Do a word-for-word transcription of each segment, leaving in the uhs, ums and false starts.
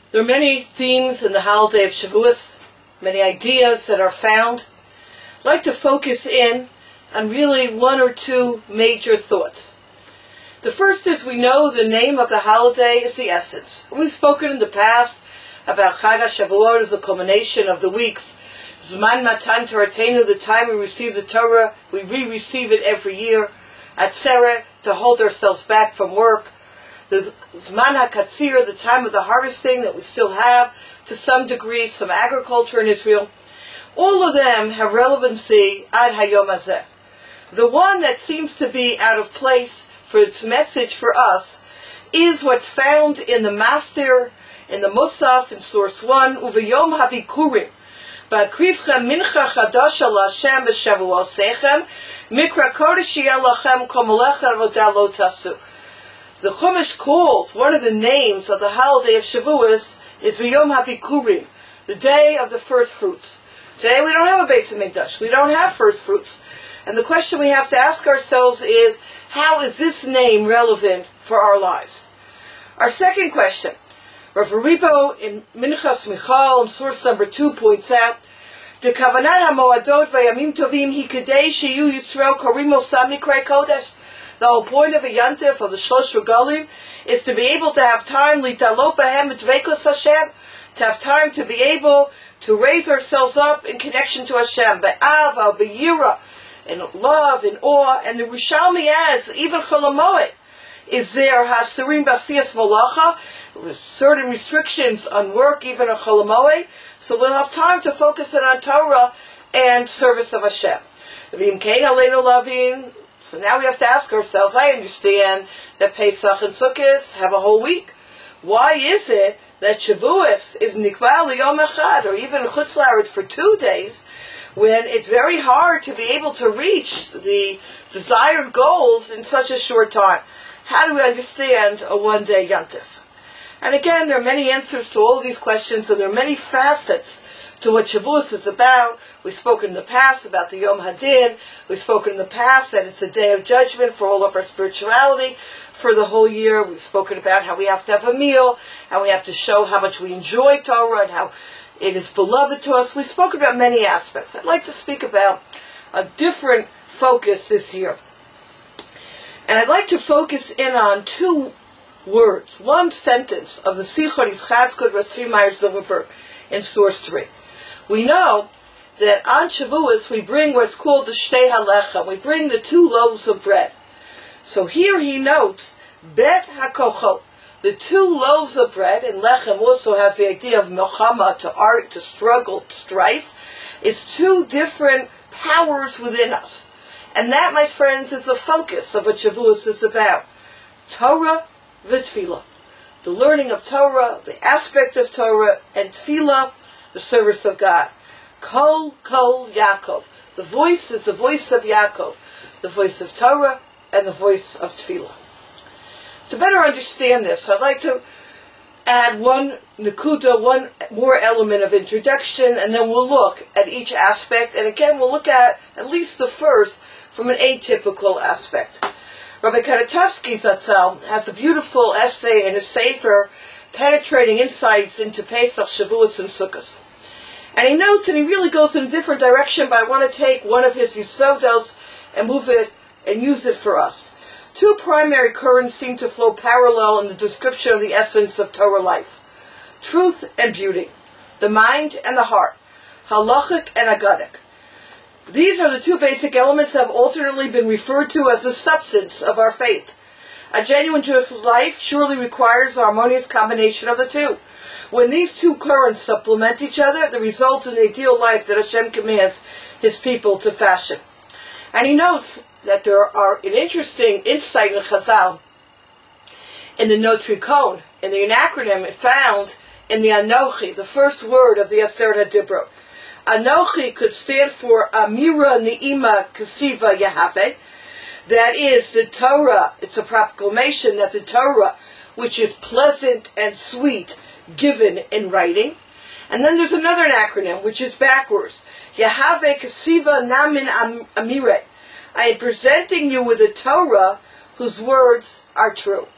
There are many themes in the holiday of Shavuos, many ideas that are found. I'd like to focus in on really one or two major thoughts. The first is we know the name of the holiday is the essence. We've spoken in the past about Chag HaShavuot as the culmination of the weeks. Zman Matan Toratenu, the time we receive the Torah, we re-receive it every year. Atzeret, to hold ourselves back from work. The Zman HaKatzir, the time of the harvesting that we still have to some degree, some agriculture in Israel. All of them have relevancy ad hayom hazeh. The one that seems to be out of place for its message for us is what's found in the Maftir, in the Musaf, in source one, Uvayom HaBikurim. Ba'akrivchem mincha chadasha la'Hashem b'shavuosechem, mikra kodesh yeh lachem kol melech avodah lo tasu. The Chumash calls one of the names of the holiday of Shavuos is V'yom HaBikurim, the day of the first fruits. Today we don't have a Beis HaMikdash. We don't have first fruits. And the question we have to ask ourselves is, how is this name relevant for our lives? Our second question, Rav Ribo in Minchas Michal, in source number two, points out, the Kavanat HaMoadot V'yamim Tovim Hi Kedei Sheyu Yisrael Korim Osam Mikrei Kodesh. The whole point of a Yantif, of the Shlosh Regalim, is to be able to have time, litalot bahem dveikos Hashem, to have time to be able to raise ourselves up in connection to Hashem, be'ava, be'yira, in love, in awe. And the Rishalmi adds, even Chol HaMoed is there, hasurim b'asiyas malacha, with certain restrictions on work, even on Chol HaMoed, so we'll have time to focus it on Torah and service of Hashem. V'im kein aleinu lavin. So now we have to ask ourselves, I understand that Pesach and Sukkot have a whole week. Why is it that Shavuos is Nikbal Yom Echad, or even Chutz La'aretz for two days, when it's very hard to be able to reach the desired goals in such a short time? How do we understand a one-day Yantif? And again, there are many answers to all these questions, and there are many facets to what Shavuos is about. We've spoken in the past about the Yom Hadin. We've spoken in the past that it's a day of judgment for all of our spirituality for the whole year. We've spoken about how we have to have a meal, and we have to show how much we enjoy Torah and how it is beloved to us. We've spoken about many aspects. I'd like to speak about a different focus this year. And I'd like to focus in on two words, one sentence of the Sichot Yitzchak Rav Tzvi Meyer Silverberg in source three. We know that on Shavuos we bring what's called the Shtei HaLechem. We bring the two loaves of bread. So here he notes, Bet HaKochot, the two loaves of bread, and Lechem also has the idea of Melchama, to art, to struggle, strife, is two different powers within us. And that, my friends, is the focus of what Shavuos is about. Torah v'Tfilah. The learning of Torah, the aspect of Torah, and Tfilah, the service of God. Kol Kol Yaakov. The voice is the voice of Yaakov, the voice of Torah, and the voice of Tfilah. To better understand this, I'd like to add one Nakuda, one more element of introduction, and then we'll look at each aspect. And again, we'll look at at least the first from an atypical aspect. Rabbi Kanatovsky Zatzal has a beautiful essay in his Sefer, penetrating insights into Pesach, Shavuos, and Sukkot. And he notes, and he really goes in a different direction, but I want to take one of his Yisodos and move it and use it for us. Two primary currents seem to flow parallel in the description of the essence of Torah life. Truth and beauty. The mind and the heart. Halachic and Agadic. These are the two basic elements that have alternately been referred to as the substance of our faith. A genuine Jewish life surely requires a harmonious combination of the two. When these two currents supplement each other, the result is an ideal life that Hashem commands His people to fashion. And he notes that there are an interesting insight in Chazal, in the Notrikon, in the acronym found in the Anochi, the first word of the Aseret HaDibrot. Anochi could stand for Amira Ni'ima Kasiva Yahave. That is, the Torah, it's a proclamation that the Torah, which is pleasant and sweet, given in writing. And then there's another acronym, which is backwards. Yahave Kasiva Namin Amire. I am presenting you with a Torah whose words are true.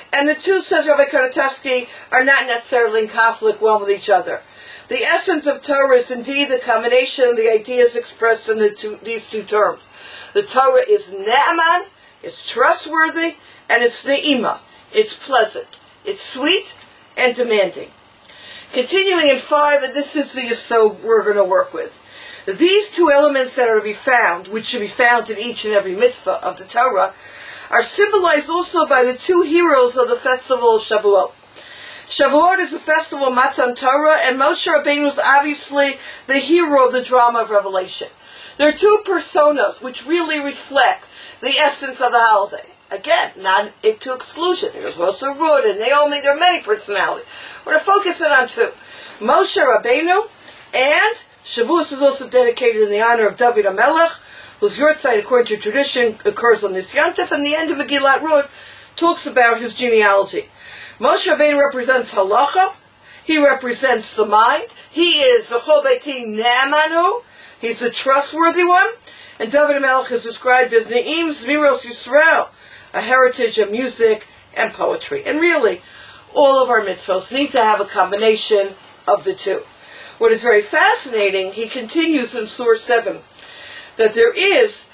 And the two, says Rabbi Kanatowski, are not necessarily in conflict one with each other. The essence of Torah is indeed the combination of the ideas expressed in the two, these two terms. The Torah is ne'aman, it's trustworthy, and it's ne'ima, it's pleasant, it's sweet and demanding. Continuing in five, and this is the yesod we're going to work with. These two elements that are to be found, which should be found in each and every mitzvah of the Torah, are symbolized also by the two heroes of the festival of Shavuot. Shavuot is a festival of Matan Torah, and Moshe Rabbeinu is obviously the hero of the drama of Revelation. There are two personas which really reflect the essence of the holiday. Again, not to exclusion. There's also Ruth and Naomi. There are many personalities. We're going to focus in on two. Moshe Rabbeinu, and Shavuos is also dedicated in the honor of David HaMelech, whose yortzeit, according to tradition, occurs on this Yontif, and the end of Megillat Ruth talks about his genealogy. Moshe Rabbeinu represents halacha. He represents the mind. He is v'chol beiti ne'amanu. He's a trustworthy one. And David HaMelech is described as Ne'im Zmiros Yisrael, a heritage of music and poetry. And really, all of our mitzvahs need to have a combination of the two. What is very fascinating, he continues in Surah seven, that there is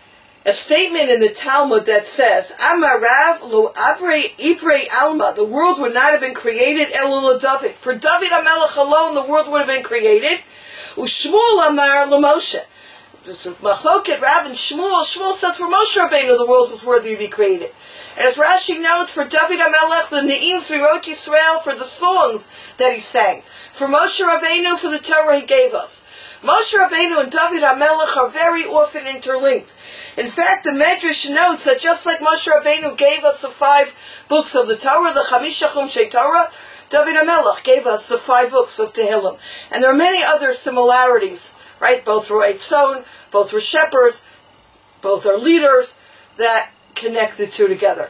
a statement in the Talmud that says, Amarav lo abre ibre alma, the world would not have been created elul David. For David HaMelech alone, the world would have been created. Ushmuel amar lo Moshe. This is Machloket, Rav, and Shmuel. Shmuel says for Moshe Rabbeinu the world was worthy to be created. And as Rashi notes, for David HaMelech, the Ne'im Zmirot Yisrael, for the songs that he sang. For Moshe Rabbeinu, for the Torah he gave us. Moshe Rabbeinu and David HaMelech are very often interlinked. In fact, the Medrash notes that just like Moshe Rabbeinu gave us the five books of the Torah, the Chamisha Chumshei Torah, David HaMelech gave us the five books of Tehillim. And there are many other similarities, right? Both were Eitzon, both were shepherds, both are leaders that connect the two together.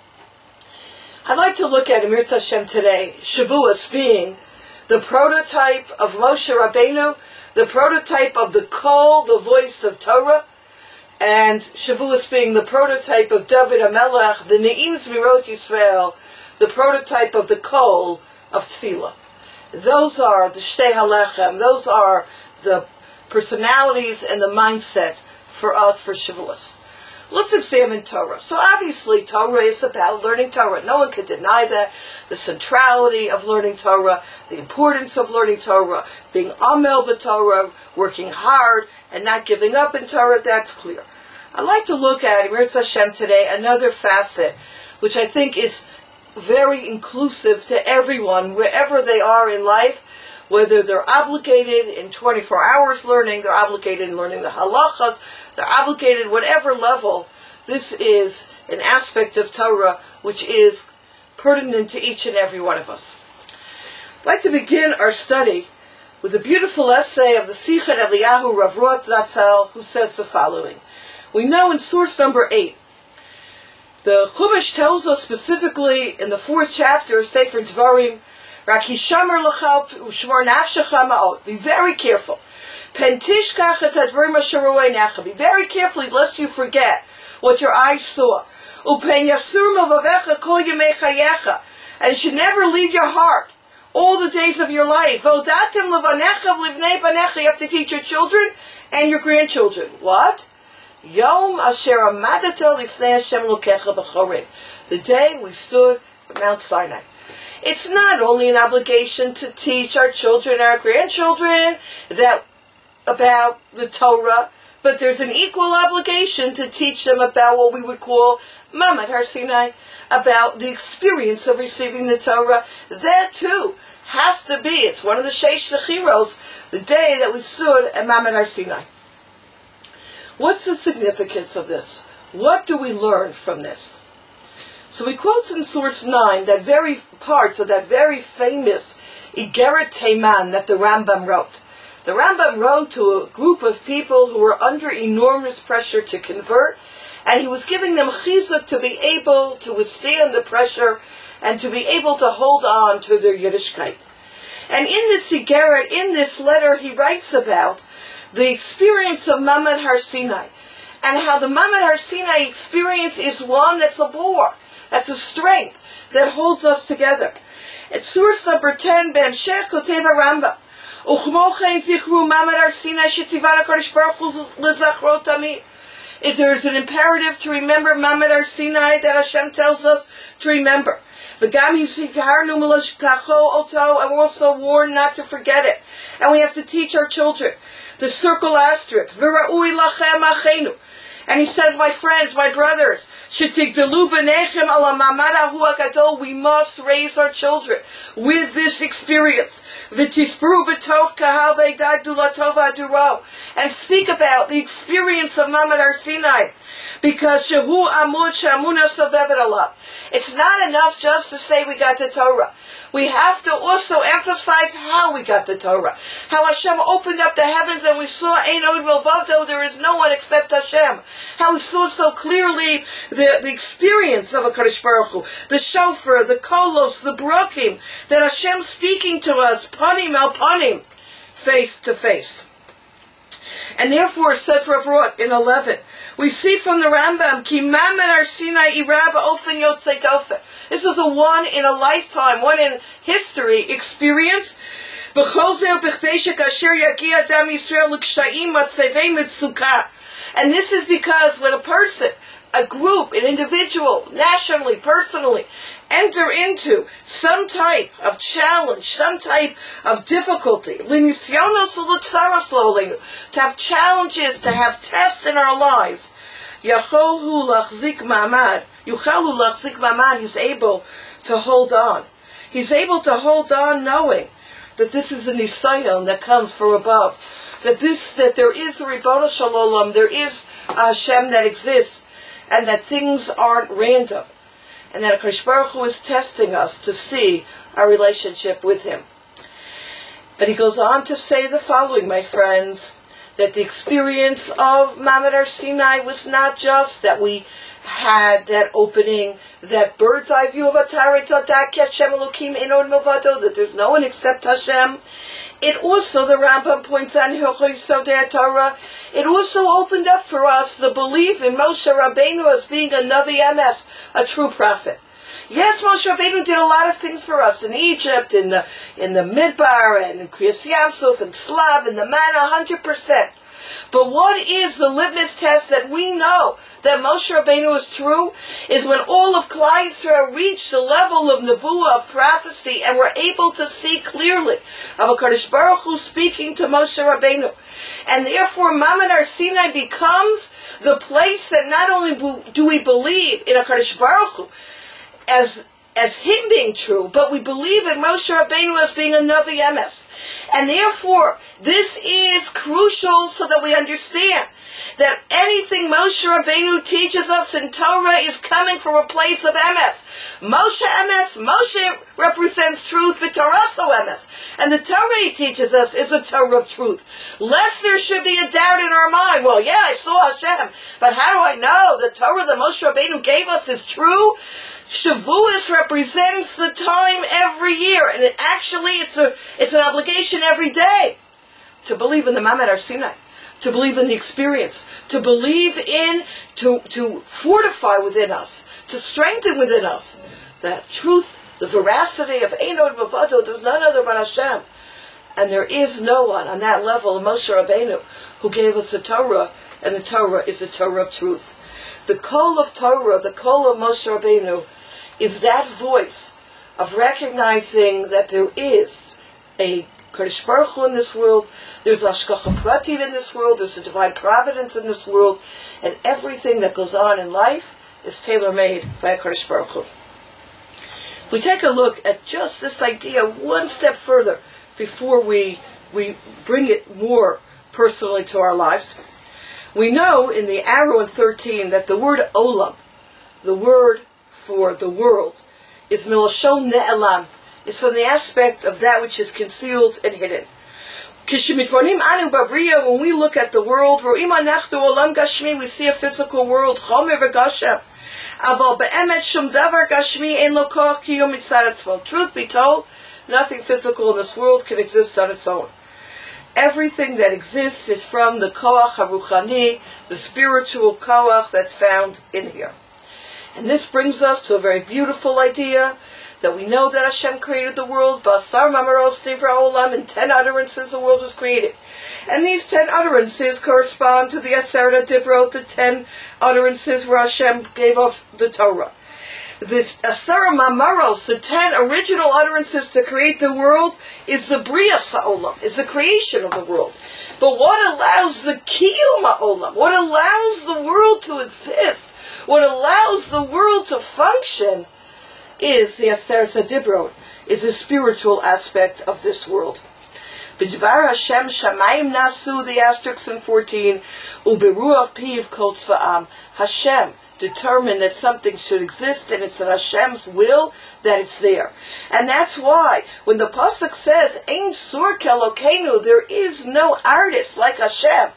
I'd like to look at Emir Hashem today, Shavuos being the prototype of Moshe Rabbeinu, the prototype of the Kol, the voice of Torah, and Shavuos being the prototype of David HaMelech, the Ne'im Zmirot Yisrael, the prototype of the Kol of Tefillah. Those are the Shtei HaLechem, those are the personalities and the mindset for us for Shavuos. Let's examine Torah. So obviously Torah is about learning Torah. No one can deny that. The centrality of learning Torah, the importance of learning Torah, being amel b'Torah, working hard and not giving up in Torah, that's clear. I'd like to look at Emir Hashem today, another facet, which I think is very inclusive to everyone, wherever they are in life, whether they're obligated in twenty-four hours learning, they're obligated in learning the halachas, they're obligated whatever level. This is an aspect of Torah which is pertinent to each and every one of us. I'd like to begin our study with a beautiful essay of the Sichet Eliyahu Rav Ruach Zatzal, who says the following. We know in source number eight, the Chumash tells us specifically in the fourth chapter, Sefer Dvarim, Rak hishamar lecha u'shmor nafshecha ma'od. Be very careful. Pen tishkach et hadvarim asher ro'ei einecha. Be very careful lest you forget what your eyes saw. U'pen yasur mevavecha kol yemei chayecha. And it should never leave your heart all the days of your life. Vodatim levanecha v'livnei banecha. You have to teach your children and your grandchildren. What? Yom asher amadata lifnei Hashem lokecha b'chorev. The day we stood at Mount Sinai. It's not only an obligation to teach our children and our grandchildren that about the Torah, but there's an equal obligation to teach them about what we would call Mamad Har Sinai, about the experience of receiving the Torah. That too has to be, it's one of the Sheish Zechiros, the day that we stood at Mamad Har Sinai. What's the significance of this? What do we learn from this? So he quotes in source nine that very parts of that very famous Igeret Teiman that the Rambam wrote. The Rambam wrote to a group of people who were under enormous pressure to convert, and he was giving them chizuk to be able to withstand the pressure and to be able to hold on to their Yiddishkeit. And in this Igeret, in this letter, he writes about the experience of Mamad Har Sinai, and how the Mamad Har Sinai experience is one that's a bore. That's a strength that holds us together. At source number ten, B'Hamshech Kotev Rambam. Uchmochen zichru Mamad Har Sinai shetzivana Kadosh Baruch Hu l'zachrot tamid. If there is an imperative to remember Mamad Har Sinai that Hashem tells us to remember. V'gam yizhikarnu milashkacho oto, and we're also warned not to forget it. And we have to teach our children. The circle asterisk. V'ra'ui lachem achenu. And he says, my friends, my brothers, shetigdalu b'nechem ala mamad hahu hakadol, we must raise our children with this experience. V'tisbru b'toch kahal ve'gdadu latova aduro, and speak about the experience of Mamad Har Sinai. Because shehu amud she'amuna sovevet alav. It's not enough just to say we got the Torah. We have to also emphasize how we got the Torah. How Hashem opened up the heavens and we saw Ein Od Milvado, there is no one except Hashem. How we saw so clearly the, the experience of a Kadosh Baruch Hu, the shofar, the kolos, the brokim, that Hashem speaking to us, panim el panim, face to face. And therefore, says Rav Roth in eleven, we see from the Rambam, Ki Mamad Har Sinai irab ofen yotzei dofen. This was a one in a lifetime, one in history experience. V'chol zeh b'chdei shekasher yagi adam Yisrael l'kshayim matzevei mitzuka. And this is because when a person, a group, an individual, nationally, personally, enter into some type of challenge, some type of difficulty, to have challenges, to have tests in our lives, Yacholhu lachzik mamad, Yuchalu lachzik mamad, he's able to hold on. He's able to hold on knowing that this is a nisayon that comes from above. That this, that there is a Ribono Shel Olam, there is a Hashem that exists, and that things aren't random, and that HaKadosh Baruch Hu is testing us to see our relationship with Him. But he goes on to say the following, my friends, that the experience of Mamad Har Sinai was not just that we had that opening, that bird's eye view of Atari Todak Hashem Elokim Ein Od Milvado, that there's no one except Hashem. It also, the Rambam points out, Torah, it also opened up for us the belief in Moshe Rabbeinu as being a Navi Emes, a true prophet. Yes, Moshe Rabbeinu did a lot of things for us in Egypt, in the in the Midbar, and in Kriyas Yamsuf, and Slav, and the manna, one hundred percent. But what is the litmus test that we know that Moshe Rabbeinu is true? Is when all of Klal Yisrael reached the level of nevuah, of prophecy, and were able to see clearly of a Kadosh Baruch Hu speaking to Moshe Rabbeinu. And therefore, Mamad Har Sinai becomes the place that not only do we believe in a Kadosh Baruch Hu, as as him being true, but we believe in Moshe Rabbeinu as being a Navi Emes. And therefore, this is crucial so that we understand that anything Moshe Rabbeinu teaches us in Torah is coming from a place of Emes. Moshe Emes, Moshe represents truth, V'Toraso Emes. And the Torah he teaches us is a Torah of truth. Lest there should be a doubt in our mind, well, yeah, I saw Hashem, but how do I know the Torah that Moshe Rabbeinu gave us is true? Shavuos represents the time every year, and it actually it's a it's an obligation every day to believe in the Mamad Har Sinai, to believe in the experience, to believe in, to to fortify within us, to strengthen within us that truth, the veracity of Ein Od Milvado. There's none other but Hashem, and there is no one on that level of Moshe Rabbeinu who gave us the Torah, and the Torah is the Torah of truth. The call of Torah, the call of Moshe Rabbeinu, is that voice of recognizing that there is a Kadosh Baruch Hu in this world, there's Hashgacha Pratit in this world, there's a divine providence in this world, and everything that goes on in life is tailor-made by a Kadosh Baruch Hu. If we take a look at just this idea one step further before we we bring it more personally to our lives, we know in the arrow in thirteen that the word olam, the word for the world, is milashon ne'elam. It's from the aspect of that which is concealed and hidden. Kishimitvonim anu babriya, when we look at the world, ro'im anachtu olam gashmi, we see a physical world, chomer v'gashem. Aval be'emet shum davar gashmi ein lo koach ki yom mitzad atzmo. Truth be told, nothing physical in this world can exist on its own. Everything that exists is from the koach haruchani, the spiritual koach that's found in here. And this brings us to a very beautiful idea, that we know that Hashem created the world, Basar Mamaros Nivra Olam, in ten utterances the world was created. And these ten utterances correspond to the Aseret Dibrot, the ten utterances where Hashem gave off the Torah. The Asar Mamaros, the ten original utterances to create the world, is the Bria Sa'olam, is the creation of the world. But what allows the Kiyum Ha'olam, what allows the world to exist, what allows the world to function, is the Aseret Dibrot, is a spiritual aspect of this world. B'dvar Hashem Shamayim Nasu, the asterisks in fourteen, Uberuach Piv Kol Tzva'am, Hashem determined that something should exist, and it's in Hashem's will that it's there. And that's why, when the Pasuk says, Ein Sur Kelokeinu, there is no artist like Hashem,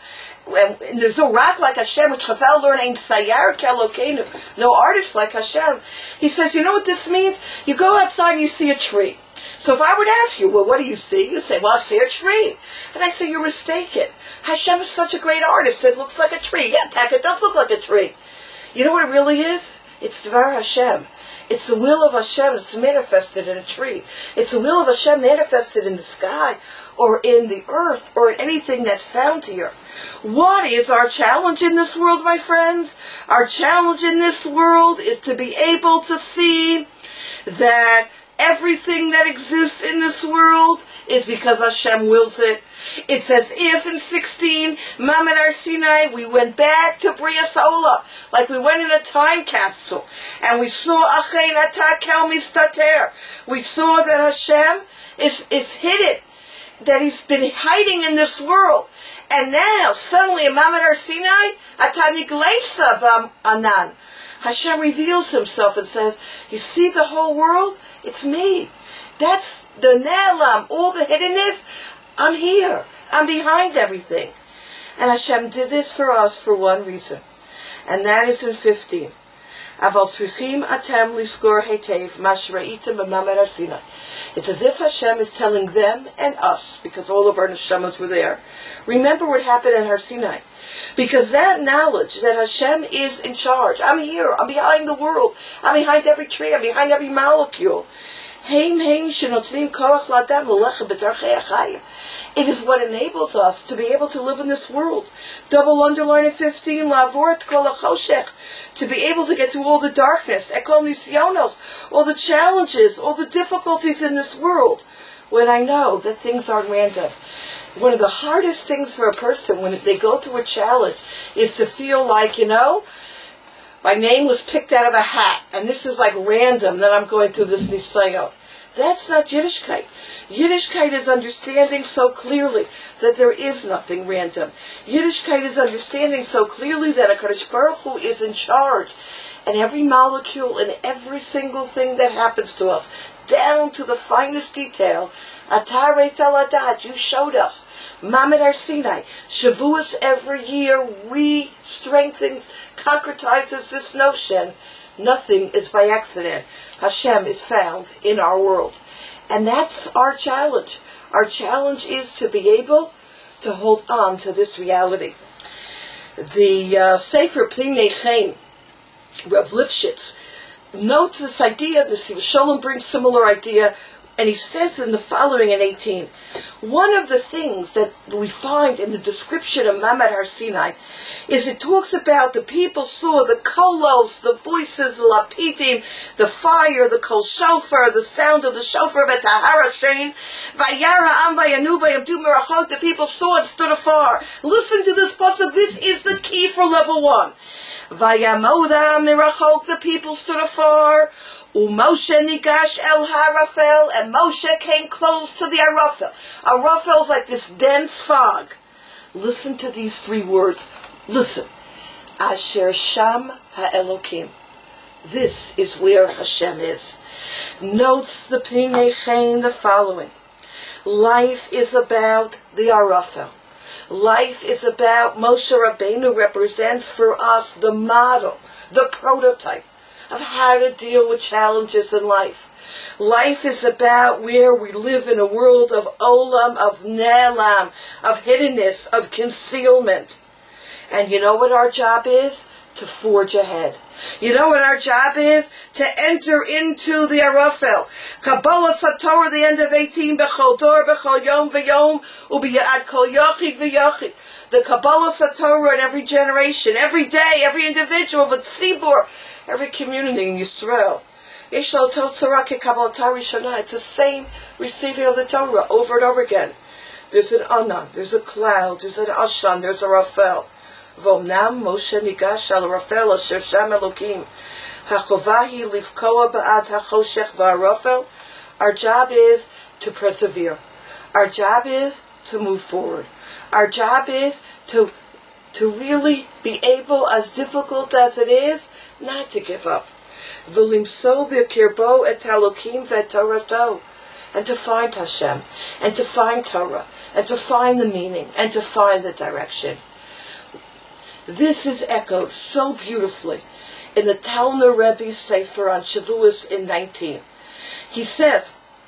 and there's no rock like Hashem, which Chazal learn, Ein Sayar Kelokeinu, no artist like Hashem. He says, you know what this means? You go outside and you see a tree. So if I would ask you, well, what do you see? You say, well, I see a tree. And I say, you're mistaken. Hashem is such a great artist, it looks like a tree. Yeah, Taka, it does look like a tree. You know what it really is? It's Dvar Hashem. It's the will of Hashem that's manifested in a tree. It's the will of Hashem manifested in the sky, or in the earth, or in anything that's found here. What is our challenge in this world, my friends? Our challenge in this world is to be able to see that everything that exists in this world is because Hashem wills it. It's as if in sixteen, Mamet Har Sinai, we went back to Bria Sa'olam, like we went in a time capsule, and we saw Achein Ata Kel Mistater. We saw that Hashem is, is hidden, that He's been hiding in this world. And now, suddenly, in Mamet Har Sinai, Ata Nigleisa B'Anan, Hashem reveals Himself and says, you see the whole world? It's me. That's the Ne'elam, all the hiddenness. I'm here. I'm behind everything. And Hashem did this for us for one reason. And that is in fifteen. Aval tzrichim atem liskor hetev ma shera'item b'Mamet Har Sinai. It's as if Hashem is telling them and us, because all of our neshamas were there, remember what happened at Har Sinai. Because that knowledge that Hashem is in charge, I'm here, I'm behind the world, I'm behind every tree, I'm behind every molecule. It is what enables us to be able to live in this world. Double underline in fifteen, to be able to get through all the darkness, all the challenges, all the difficulties in this world, when I know that things aren't random. One of the hardest things for a person when they go through a challenge is to feel like, you know, my name was picked out of a hat, and this is like random that I'm going through this nisayon. That's not Yiddishkeit. Yiddishkeit is understanding so clearly that there is nothing random. Yiddishkeit is understanding so clearly that HaKadosh Baruch Hu is in charge. And every molecule and every single thing that happens to us, down to the finest detail, Atarei Taladat, you showed us. Mamet Har Sinai, Shavuos every year re-strengthens, concretizes this notion. Nothing is by accident. Hashem is found in our world. And that's our challenge. Our challenge is to be able to hold on to this reality. The uh, Sefer Pnimei Chaim, Rav Lifshitz, notes this idea. The Siva Shalom brings similar idea, and he says in the following in eighteen, one of the things that we find in the description of Mamet Har Sinai is it talks about the people saw the kolos, the voices, the lapidim, the fire, the kol shofar, the sound of the shofar, v'tahara shein, vayara am vayanu vayamdu merachot, the people saw and stood afar. Listen to this pasuk, this is the key for level one. Vayamoda merachot, the people stood afar. Moshe nigash el harafel, and Moshe came close to the Arafel. Arafel is like this dense fog. Listen to these three words. Listen. Asher Sham HaElokim. This is where Hashem is. Notes the Pnimei Chaim the following. Life is about the Arafel. Life is about Moshe Rabbeinu represents for us the model, the prototype of how to deal with challenges in life. Life is about where we live in a world of olam, of ne'elam, of hiddenness, of concealment. And you know what our job is? to forge ahead. You know what our job is? To enter into the Arafel. Kabbalah Satorah, the end of eighteen, Bechol Dor, Bechol Yom V'Yom, Ubiyad Kol Yochid V'Yochid. The Kabbalah Satorah in every generation, every day, every individual, the Tzibur, every community in Yisrael. It's the same receiving of the Torah over and over again. There's an Anan, there's a cloud, there's an Ashan, there's a Raphael. V'omnam Moshe nigash al Raphael asher sham Elokim hachovahi livkoa ba'ad hachoshech v'arafel. Our job is to persevere. Our job is to move forward. Our job is to to really be able, as difficult as it is, not to give up. V'limso b'kirbo et Elokim v'etorato. And to find Hashem, and to find Torah, and to find the meaning, and to find the direction. This is echoed so beautifully in the Talmud Rebbe's Sefer on Shavuos in nineteen. He said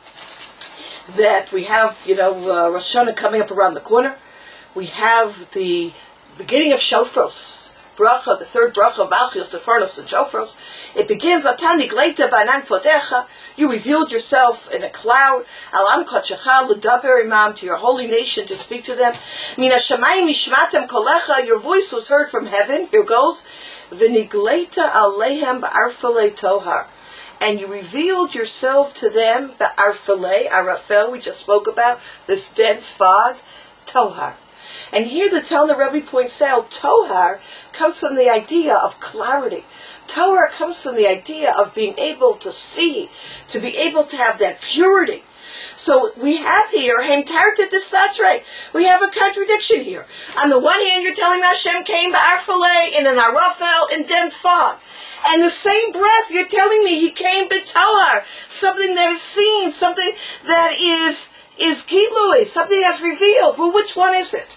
that we have, you know, uh, Rosh Hashanah coming up around the corner. We have the beginning of Shofros. Bracha, the third bracha of Malchus, the Sefarnos, and Shofros. It begins, Atani Gleita Banan Fodecha. You revealed yourself in a cloud. Alam Kochecha L'daber Imam, to your holy nation, to speak to them. Mina Shamayim Mishmatem Kolecha. Your voice was heard from heaven. Here goes. V'nigleita Alehem Ba'arfalei Tohar. And you revealed yourself to them Ba'arfalei, Arafel, we just spoke about, this dense fog, Tohar. And here the Talmud Rebbe points out, Tohar comes from the idea of clarity. Tohar comes from the idea of being able to see, to be able to have that purity. So we have here, Hemtarta Desatre. We have a contradiction here. On the one hand, you're telling me Hashem came Ba'arfalei in an Arafel in dense fog. And the same breath, you're telling me He came B'Tohar, something that is seen, something that is, is Gilui, something that's revealed. Well, which one is it?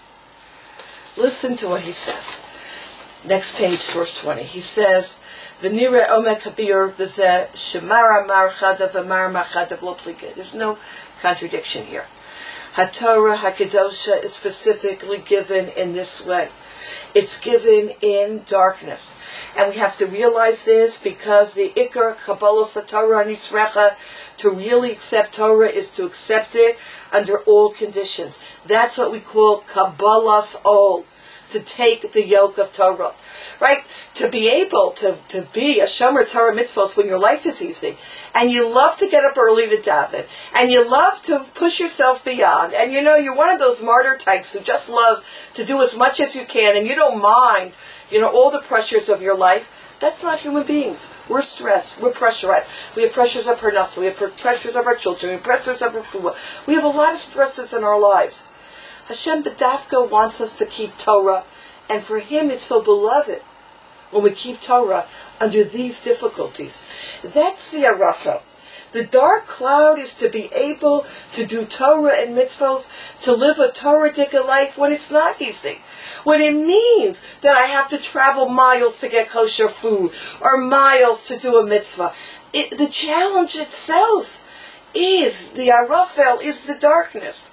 Listen to what he says. Next page, source twenty. He says, "V'nire omek habir b'zeh shemara mar chadav v'mar mar chadav lo plige." There's no contradiction here. HaTorah HaKadosha is specifically given in this way. It's given in darkness. And we have to realize this because the Ikar Kabbalah Satorah Nitzrecha, to really accept Torah is to accept it under all conditions. That's what we call Kabbalah's Ol, to take the yoke of Torah. Right? To be able to, to be a Shomer Torah mitzvos when your life is easy, and you love to get up early to daven, and you love to push yourself beyond, and you know, you're one of those martyr types who just love to do as much as you can, and you don't mind, you know, all the pressures of your life. That's not human beings. We're stressed. We're pressurized. We have pressures of parnasa. We have pressures of our children. We have pressures of our food. We have a lot of stresses in our lives. Hashem B'dafka wants us to keep Torah, and for Him it's so beloved when we keep Torah under these difficulties. That's the Arafel. The dark cloud is to be able to do Torah and mitzvos, to live a Torah-dika life when it's not easy. When it means that I have to travel miles to get kosher food, or miles to do a mitzvah. It, the challenge itself is, the Arafel is the darkness.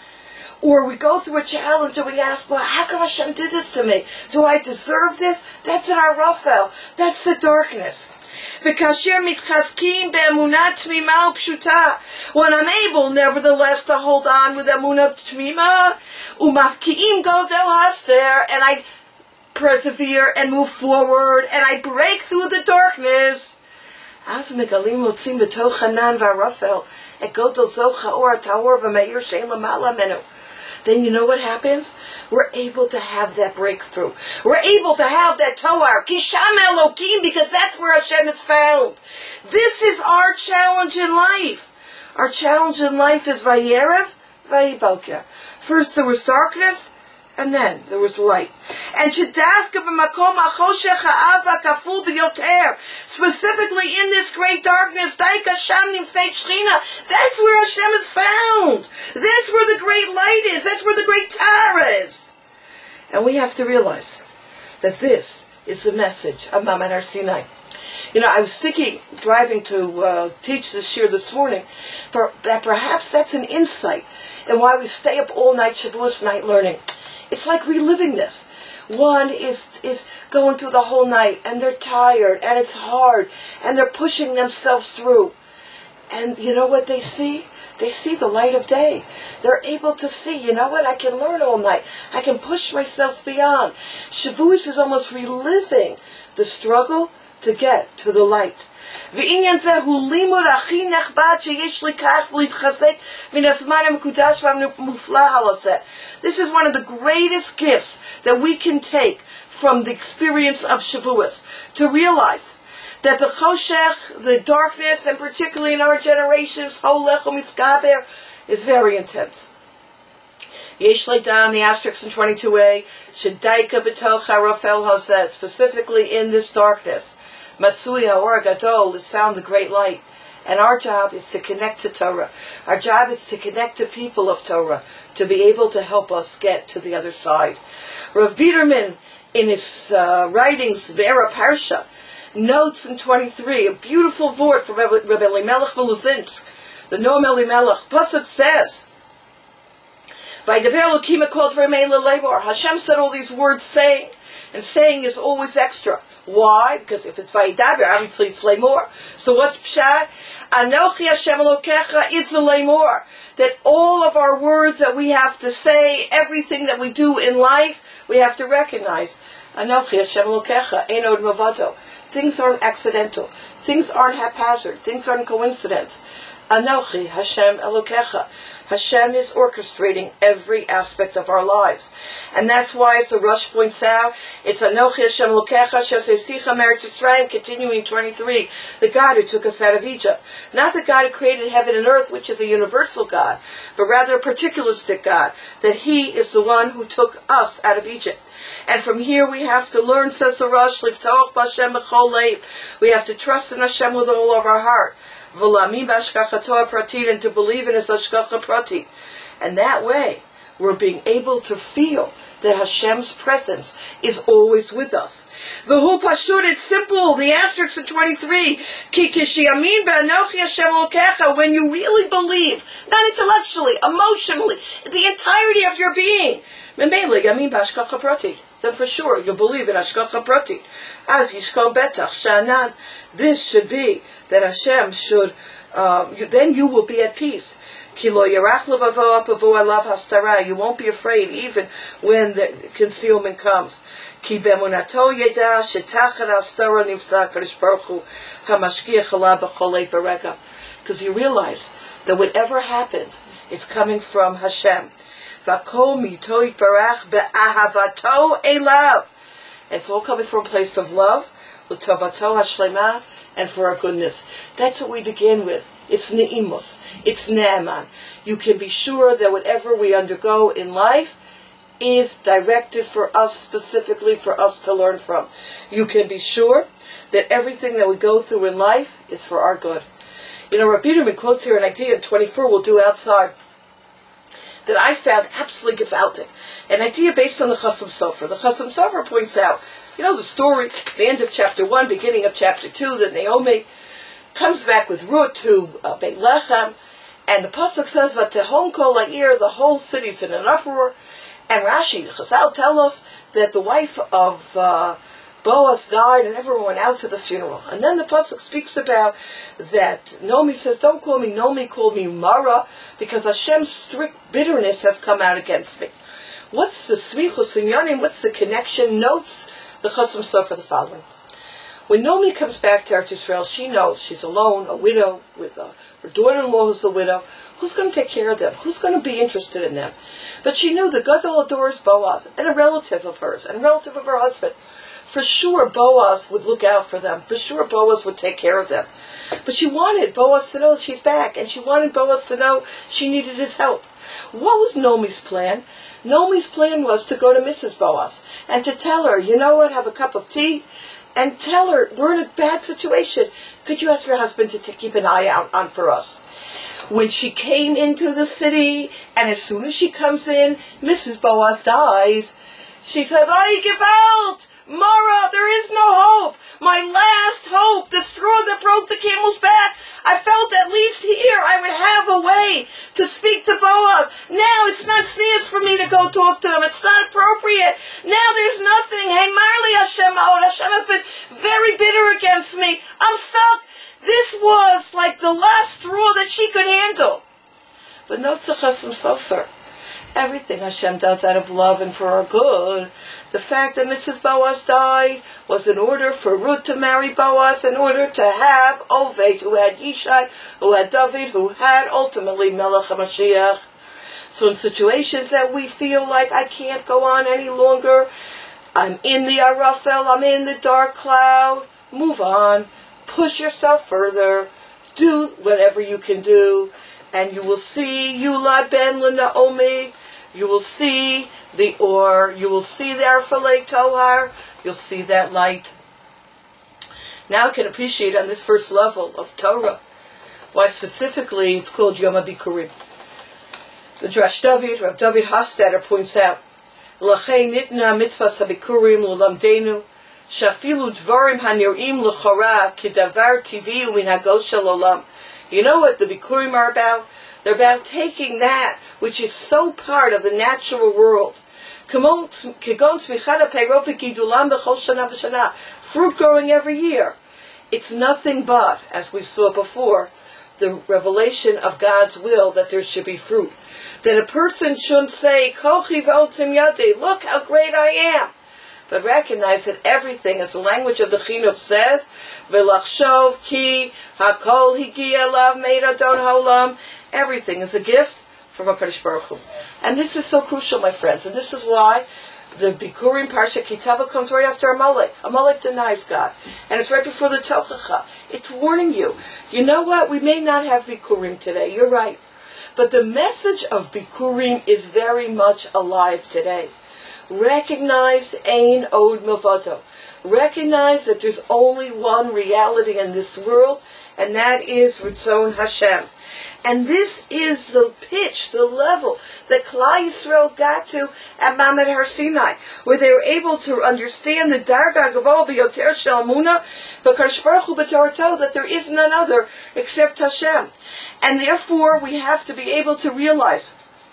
Or we go through a challenge and we ask, well, how come Hashem did this to me? Do I deserve this? That's an Arafel. That's the darkness. V'kasher mitchazkim be'emunah tmima u'pshuta. When I'm able, nevertheless, to hold on with emunah tmima, u'mafki'im godel haster, and I persevere and move forward, and I break through the darkness. Az megalim motzim b'toch hanan v'arafel, et godel zocha or ta'or v'meir shein lamala menu. Then you know what happens? We're able to have that breakthrough. We're able to have that Tohar, Kisham Elokim, because that's where Hashem is found. This is our challenge in life. Our challenge in life is Vayerev, Vayiboker. First there was darkness, and then there was light. And Shedavka b'makom achoshech ha'ava kaful b'yoter. Specifically in this great darkness, Daika Sham nimfeit Shechina. That's where Hashem is found. That's where the great light is. That's where the great Torah is. And we have to realize that this is the message of Maman Har Sinai. You know, I was thinking, driving to uh, teach this shir this morning, for, that perhaps that's an insight in why we stay up all night, Shavuos night, learning. It's like reliving this. One is is going through the whole night, and they're tired, and it's hard, and they're pushing themselves through. And you know what they see? They see the light of day. They're able to see, you know what, I can learn all night. I can push myself beyond. Shavuos is almost reliving the struggle to get to the light. This is one of the greatest gifts that we can take from the experience of Shavuos, to realize that the choshech, the darkness, and particularly in our generations, holech u'miskaber, is very intense. Yesh Leidan, the asterisk in twenty-two A, shedaika b'toch harafel hazeh, specifically in this darkness, matsui ha'or gadol, is found the great light. And our job is to connect to Torah. Our job is to connect to people of Torah, to be able to help us get to the other side. Rav Biderman, in his uh, writings, Be'era Parsha, notes in twenty-three, a beautiful word from Rabbi Elimelech Meluzinsk, the Noam Elimelech. Pasuk says, Hashem said all these words saying, and saying is always extra. Why? Because if it's Vayidaber, obviously it's Lemor. So what's Pshat? Anochi Hashem Elokecha, it's a Lemor. That all of our words that we have to say, everything that we do in life, we have to recognize. Anochi Hashem Elokecha, Einod Mavato. Things aren't accidental. Things aren't haphazard. Things aren't coincidence. Anochi Hashem Elokecha. Hashem is orchestrating every aspect of our lives. And that's why, as the Rush points out, it's Anochi Hashem Elokecha Shasesicha Meretz Yisrael, continuing twenty-three, the God who took us out of Egypt. Not the God who created heaven and earth, which is a universal God, but rather a particularistic God, that He is the one who took us out of Egypt. And from here we have to learn, says the Rush, Livtoch B'Hashem B'chol Leiv. We have to trust in Hashem with all of our heart. And to believe in His Hashgacha Prati. And that way, we're being able to feel that Hashem's presence is always with us. The whole Pashut, it's simple. The asterisk in twenty-three. Ki kishiyamin be'anochi Hashem Elokecha. When you really believe, not intellectually, emotionally, the entirety of your being, memele yamin b'hashgacha prati, then for sure you'll believe in Hashgacha Prati. As Yishkon Betach Shanan. This should be that Hashem should, um, you, then you will be at peace. Ki lo yarach levavo apavo alav hastara. You won't be afraid even when the concealment comes. Ki be'emunato yeda shetachat hastara nivsa kadosh baruch hu hamashgiach alav b'chol v'rega. Because you realize that whatever happens, it's coming from Hashem. V'kol mito yitbarach be'ahavato elav. It's all coming from a place of love, l'tovato hashlema, and for our goodness. That's what we begin with. It's ne'imus. It's ne'eman. You can be sure that whatever we undergo in life is directed for us, specifically for us to learn from. You can be sure that everything that we go through in life is for our good. You know, Rabbi Biderman quotes here an idea in twenty-four we'll do outside that I found absolutely gewaltig. An idea based on the Chasam Sofer. The Chasam Sofer points out, you know the story, the end of chapter one, beginning of chapter two, that Naomi comes back with Ruth to uh, Beit Lechem, and the pasuk says, "Vatehom kol ha'ir," the whole city's in an uproar. And Rashi, the Chazal, tell us that the wife of uh, Boaz died, and everyone went out to the funeral. And then the pasuk speaks about that Naomi says, "Don't call me Naomi, call me Mara, because Hashem's strict bitterness has come out against me." What's the smichus inyanim? What's the connection? Notes the Chasam Sofer the following: when Naomi comes back to Eretz Yisrael, she knows she's alone, a widow, with a, her daughter-in-law who's a widow. Who's going to take care of them? Who's going to be interested in them? But she knew the Gadol adores Boaz, and a relative of hers, and a relative of her husband. For sure Boaz would look out for them. For sure Boaz would take care of them. But she wanted Boaz to know that she's back, and she wanted Boaz to know she needed his help. What was Naomi's plan? Naomi's plan was to go to Missus Boaz and to tell her, you know what, have a cup of tea, and tell her, we're in a bad situation. Could you ask your husband to t- keep an eye out on for us? When she came into the city, and as soon as she comes in, Missus Boaz dies, she says, "I give out! Mara, there is no hope. My last hope, the straw that broke the camel's back. I felt at least here I would have a way to speak to Boaz. Now it's not serious for me to go talk to him. It's not appropriate. Now there's nothing Everything Hashem does out of love and for our good. The fact that Missus Boaz died was in order for Ruth to marry Boaz, in order to have Oved, who had Yishai, who had David, who had ultimately Melech HaMashiach. So in situations that we feel like I can't go on any longer, I'm in the Arafel, I'm in the dark cloud, move on, push yourself further, do whatever you can do, and you will see Yulad ben Naomi, you will see the Or, you will see the Arfalei Tohar, you'll see that light. Now I can appreciate on this first level of Torah why specifically it's called Yom HaBikurim. The Drash David, Rav David Hastadter points out, L'chei nitna mitzvahs habikurim l'lamdenu, shafilu dvarim hanir'im l'chora kedavar tivi u'minhago shel olam. You know what the bikurim are about? They're about taking that which is so part of the natural world. Fruit growing every year. It's nothing but, as we saw before, the revelation of God's will that there should be fruit. That a person shouldn't say, Kochi v'otzim yadi, look how great I am. But recognize that everything, as the language of the Chinuch says, V'lachshov ki hakol higi elav meid adon haolam, everything is a gift from HaKadosh Baruch Hu. And this is so crucial, my friends, and this is why the Bikurim Parsha Kitava comes right after Amalek. Amalek denies God. And it's right before the Tochacha. It's warning you. You know what? We may not have Bikurim today. You're right. But the message of Bikurim is very much alive today. Recognize Ein Od Milvado. Recognize that there's only one reality in this world, and that is Ritzon Hashem. And this is the pitch, the level that Klal Yisrael got to at Mamad Har Sinai, where they were able to understand the Darga Gavol B'Yoter Shel Emunah, B'Kadosh Baruch Hu B'Torah, that there is none other except Hashem. And therefore we have to be able to realize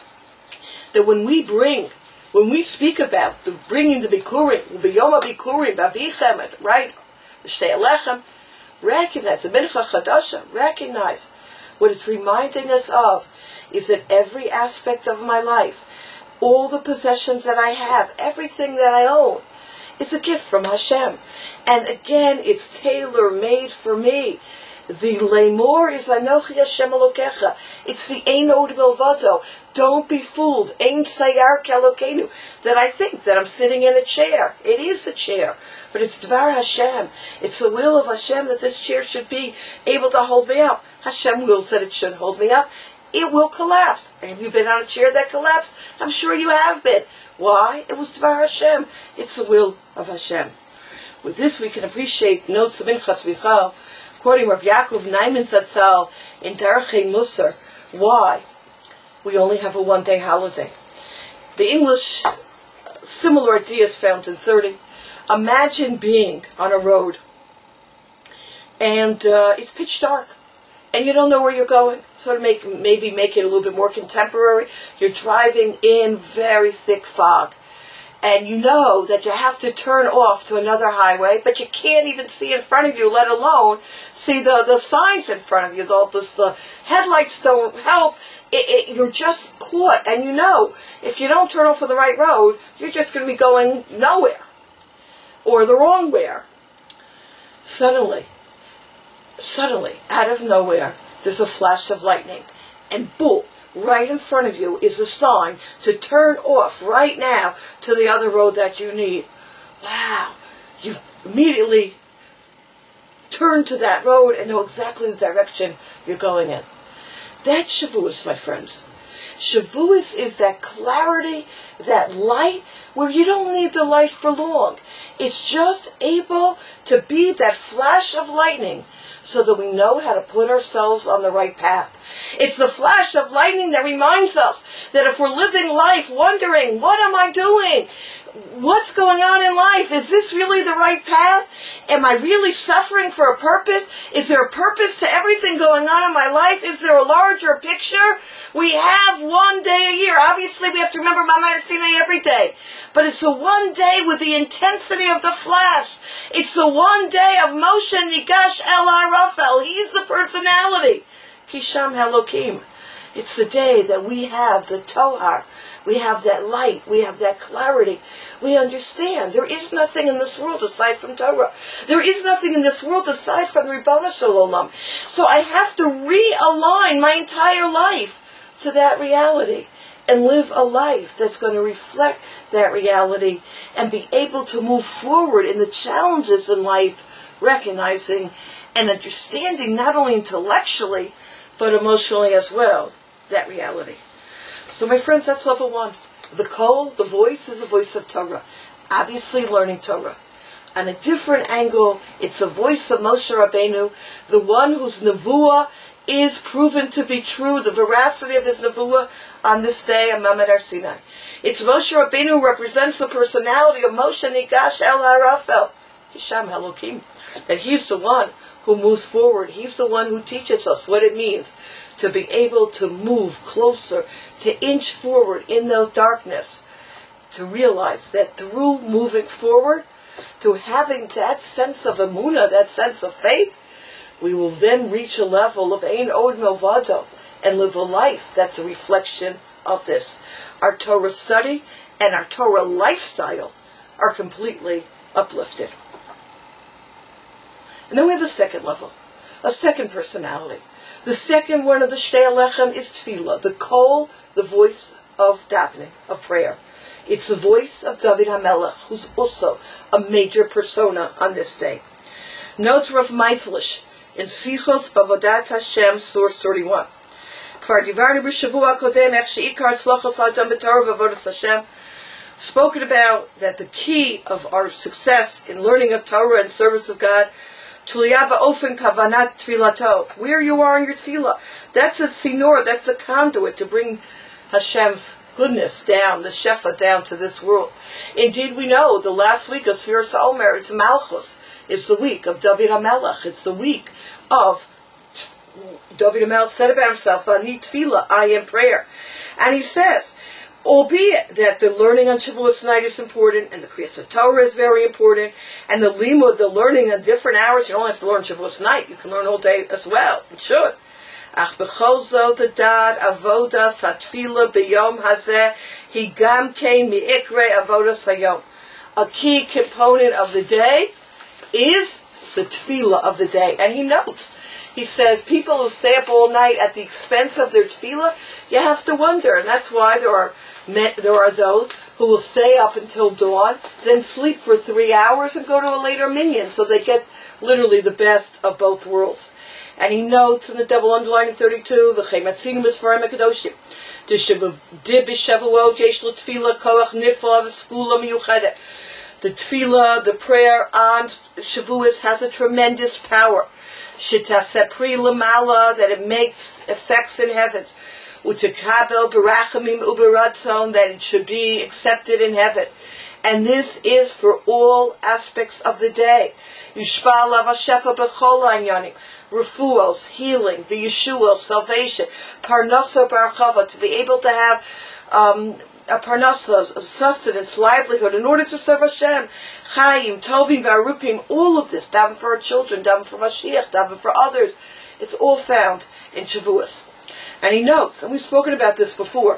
that when we bring, when we speak about the bringing the Bikurim, B'Yom HaBikurim, B'Avichem, right, Shtei Alechem, recognize, the Mincha Chadasha, recognize, what it's reminding us of is that every aspect of my life, all the possessions that I have, everything that I own, is a gift from Hashem. And again, it's tailor-made for me. The Lemor is Anochi Hashem Elokecha. It's the Ein Od Milvado. Don't be fooled. Ein Sayar Kelokenu. That I think that I'm sitting in a chair. It is a chair. But it's Dvar Hashem. It's the will of Hashem that this chair should be able to hold me up. Hashem wills that it should hold me up. It will collapse. And have you been on a chair that collapsed? I'm sure you have been. Why? It was Dvar Hashem. It's the will of Hashem. With this we can appreciate notes of Minchas Michal, quoting Rav Yaakov Naiman Zatzal in Darchei Musar, why we only have a one-day holiday. The English similar idea is found in thirty. Imagine being on a road and uh, it's pitch dark and you don't know where you're going. So to make maybe make it a little bit more contemporary, you're driving in very thick fog. And you know that you have to turn off to another highway, but you can't even see in front of you, let alone see the, the signs in front of you. The, the, the headlights don't help. It, it, you're just caught. And you know, if you don't turn off on the right road, you're just going to be going nowhere. Or the wrong where. Suddenly, suddenly, out of nowhere, there's a flash of lightning. And boom. Right in front of you is a sign to turn off right now to the other road that you need. Wow. You immediately turn to that road and know exactly the direction you're going in. That's Shavuos, my friends. Shavuos is that clarity, that light, where you don't need the light for long. It's just able to be that flash of lightning, so that we know how to put ourselves on the right path. It's the flash of lightning that reminds us that if we're living life wondering, what am I doing? What's going on in life? Is this really the right path? Am I really suffering for a purpose? Is there a purpose to everything going on in my life? Is there a larger picture? We have one day a year. Obviously, we have to remember Mamad Har Sinai every day. But it's the one day with the intensity of the flash. It's the one day of Moshe Nigash El Arafel. He's the personality. Kisham Elokim. It's the day that we have the Tohar. We have that light. We have that clarity. We understand there is nothing in this world aside from Torah. There is nothing in this world aside from Ribono Shel Olam. So I have to realign my entire life to that reality and live a life that's going to reflect that reality and be able to move forward in the challenges in life, recognizing and understanding not only intellectually but emotionally as well that reality. So my friends, that's level one. The kol, the voice, is a voice of Torah. Obviously learning Torah. On a different angle, it's a voice of Moshe Rabbeinu, the one whose nevuah is proven to be true, the veracity of his nevuah on this day on Mamad Har Sinai. It's Moshe Rabbeinu who represents the personality of Moshe Nigash El Harafel, Hisham Elokim, that he's the one who moves forward. He's the one who teaches us what it means to be able to move closer, to inch forward in those darkness, to realize that through moving forward, through having that sense of emunah, that sense of faith, we will then reach a level of Ein Od Milvado and live a life that's a reflection of this. Our Torah study and our Torah lifestyle are completely uplifted. And then we have a second level, a second personality. The second one of the Shtei Alechem is Tefillah, the kol, the voice of davening, of prayer. It's the voice of David HaMelech, who's also a major persona on this day. Notes Rav Meitzlish in Sichos Bavodat Hashem, source thirty-one. Kfar divarnu b'shavua kodem ech she'ikar tzlochos ha'adam b'torah v'avodas Hashem. Spoken about that the key of our success in learning of Torah and service of God, Tuliyah ba'ofen kavanat tfilato, where you are in your tefillah. That's a sinor, that's a conduit to bring Hashem's goodness down, the shefa down to this world. Indeed, we know the last week of Sfiras HaOmer, it's Malchus. It's the week of David HaMelech. It's the week of David HaMelech said about himself, Ani tefillah, I am prayer. And he says, albeit that the learning on Shavuos night is important, and the Kriyas Torah is very important, and the limud, the learning on different hours, you don't have to learn Shavuos night, you can learn all day as well, you should. Ach b'chol zot adad avodas hatfila b'yom hazeh higam kein mi'ikre avodas hayom. A key component of the day is the tefillah of the day. And he notes, he says, people who stay up all night at the expense of their tefillah, you have to wonder. And that's why there are there are those who will stay up until dawn, then sleep for three hours and go to a later minyan. So they get literally the best of both worlds. And he notes in the double underline in thirty-two, V'chei matzinu b'sfarim hakadoshim, D'Shavuot yesh lo tefillah koach nifla v'skula miyuchedet. The tefillah, the prayer on Shavuos has a tremendous power. Shetasepri lamala, that it makes effects in heaven. Utekabel berachamim uberatzon, that it should be accepted in heaven. And this is for all aspects of the day. Yishpal lav hashefa b'chol ha'inyanim, refuos, healing, the Yeshua, salvation, parnasa barchava, to be able to have um, a parnasa, sustenance, livelihood, in order to serve Hashem. Chaim, Tovim, Varukim, all of this, daven for our children, daven for Mashiach, daven for others, it's all found in Shavuos. And he notes, and we've spoken about this before,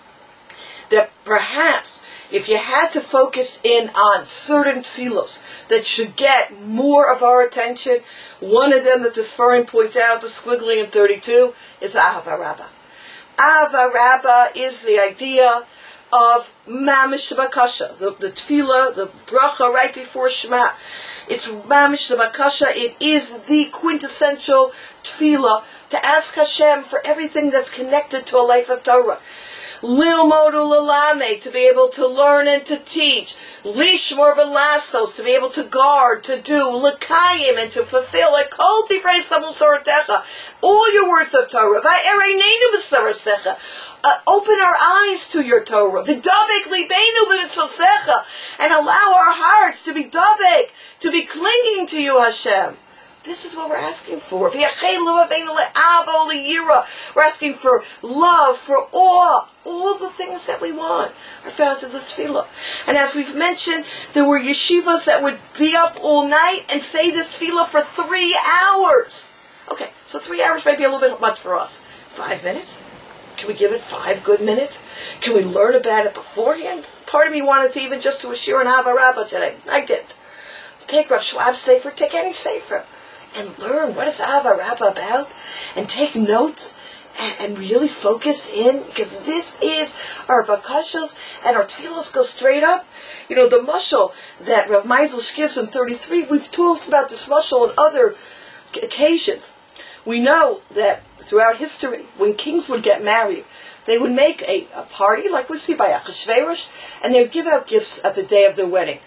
that perhaps if you had to focus in on certain tefillos that should get more of our attention, one of them that the Sfarim point out, the squiggly in thirty-two, is Ahava Rabbah. Ahava Rabbah is the idea of Mamish Bakasha, the, the tefillah, the bracha right before Shema. It's Mamish Bakasha. It is the quintessential tefillah to ask Hashem for everything that's connected to a life of Torah. Lilmod u'lalame, to be able to learn and to teach. Lishmor v'lasos, to be able to guard, to do. L'kayim, and to fulfill. Like kol divrei samul soratecha, all your words of Torah. Va'ereneinu b'soratecha, uh, open our eyes to your Torah. V'davek libeinu b'mitzosecha, and allow our hearts to be davek, to be clinging to you, Hashem. This is what we're asking for. We're asking for love, for awe. All the things that we want are found in this tefillah. And as we've mentioned, there were yeshivas that would be up all night and say this tefillah for three hours. Okay, so three hours might be a little bit much for us. Five minutes? Can we give it five good minutes? Can we learn about it beforehand? Part of me wanted to even just do a shir on Ava Rabbah today. I did. Take Rav Schwab's Sefer, take any Sefer, and learn what is Ava Rabbah about, and take notes, and really focus in, because this is our bakashos, and our tefillos go straight up. You know, the mashal that Rav Meindl gives in thirty-three, we've talked about this mashal on other occasions. We know that throughout history, when kings would get married, they would make a, a party, like we see by Achashverosh, and they would give out gifts at the day of their wedding.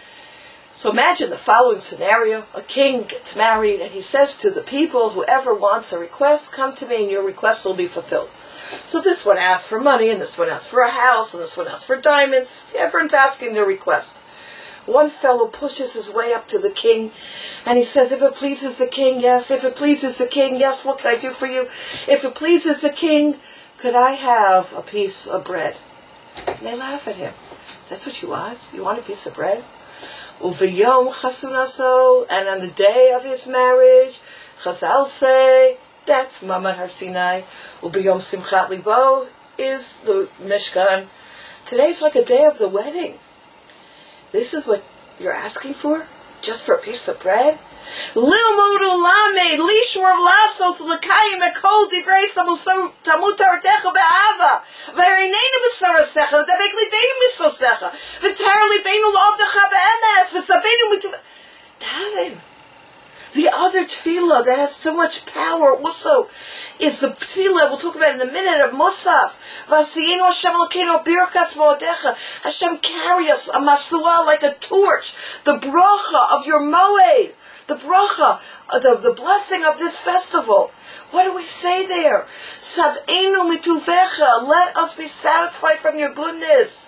So imagine the following scenario. A king gets married and he says to the people, whoever wants a request, come to me and your request will be fulfilled. So this one asks for money, and this one asks for a house, and this one asks for diamonds. Everyone's asking their request. One fellow pushes his way up to the king and he says, if it pleases the king, yes. If it pleases the king, yes. What can I do for you? If it pleases the king, could I have a piece of bread? And they laugh at him. That's what you want? You want a piece of bread? Uvayom chasunaso, and on the day of his marriage, Chazal say, that's Mamad Har Sinai. Uvayom simchat libo is the Mishkan. Today's like a day of the wedding. This is what you're asking for? Just for a piece of bread? Lilmudu lamed lishor lasos l'kayim ekol divrei tamut tarotecha be'ava v'erinenu b'sarasecha v'dabek libeinu misosecha v'tar libeinu l'avdecha be'emes v'sabeinu mitu. Daven. The other tefillah that has so much power also is the tefillah, we'll talk about in a minute, of Musaf. V'asiyenu Hashem Elokeinu birkas moedecha. Hashem carry us a masuah like a torch. The bracha of your moed. The bracha, the, the blessing of this festival. What do we say there? Sab'enu mituvecha. Let us be satisfied from your goodness.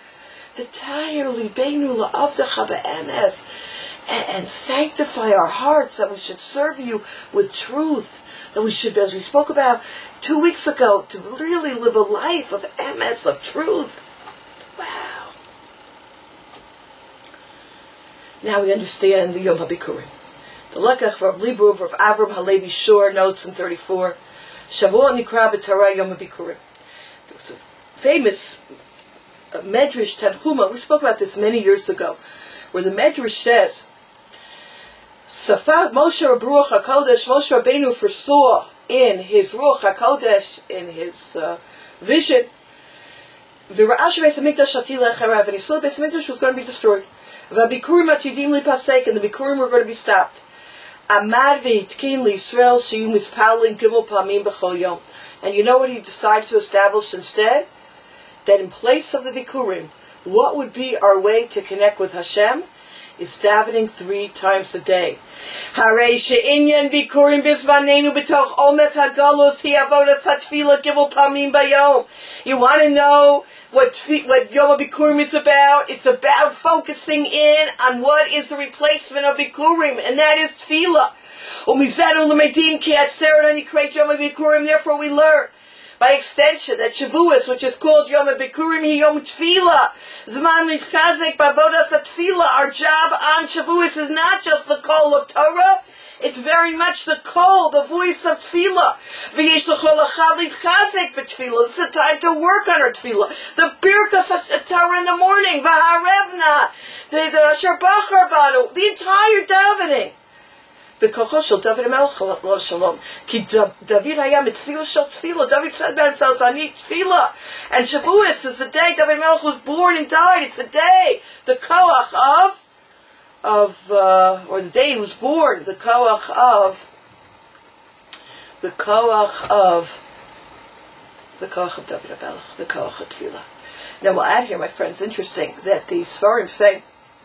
V'tayir libeinu la'avdecha be'emes. And sanctify our hearts, that we should serve you with truth, that we should, as we spoke about two weeks ago, to really live a life of emes, of truth. Wow. Now we understand the Yom HaBikurim. The Lekach of Libruv of Avram Halevi Shor notes in thirty-four, Shavua Nikra B'Torah Yom HaBikurim. It's a famous uh, Medrash Tanhuma. We spoke about this many years ago, where the Medrash says, Safad Moshe Ruach HaKodesh, Moshe Rabbeinu foresaw in his Ruach HaKodesh, in his uh, vision, V'ra'ash Beis HaMikdash Atil Echarav, and he saw the Beis HaMikdash was going to be destroyed. V'abikurim Atidim Lipasek, and the Bikurim were going to be stopped. Amad V'hitkin L'Yisrael Sheyu Mispalin Gimel Pamim B'chol Yom. And you know what he decided to establish instead? That in place of the Bikurim, what would be our way to connect with Hashem? Is davening three times a day. Harei she'inyan bikurim bizmanenu b'toch omek hagalus hi avodas hatfila gimel pamim bayom. You want to know what what Yom HaBikurim is about? It's about focusing in on what is the replacement of Bikurim, and that is tefillah. Umizadu l'medim ki atzeret ani kreik Yom HaBikurim. Therefore, we learn by extension that Shavuos, which is called Yom HaBikurim, hi Yom Tefillah. Zman Mitchazek Bavodas HaTefillah. Our job on Shavuos is not just the call of Torah, it's very much the call, the voice of Tefillah. V'yesh l'chol echad litchazek b'Tefillah. It's the time to work on our Tefillah. The Birkas Torah in the morning, V'harevna, the, the Asher Bachar Banu, the entire davening. B'kocho shel David HaMelech Shalom. Ki David hayam mitzvah shel tefillah. David said about himself, I need tefillah. And Shavuos is the day David HaMelech was born and died. It's the day, the koach of, of, uh, or the day he was born, the koach of, the koach of, the koach of David HaMelech, the koach of tefillah. Now we'll add here, my friends, interesting that the Sfarim say